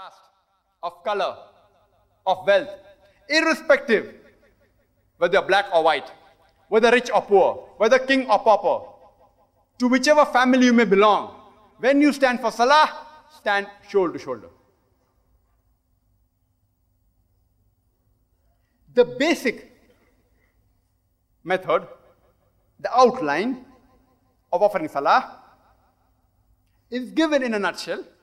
caste, of color, of wealth, irrespective whether you're black or white, whether rich or poor, whether king or pauper, to whichever family you may belong, when you stand for salah, stand shoulder to shoulder. The basic method, the outline of offering salah is given in a nutshell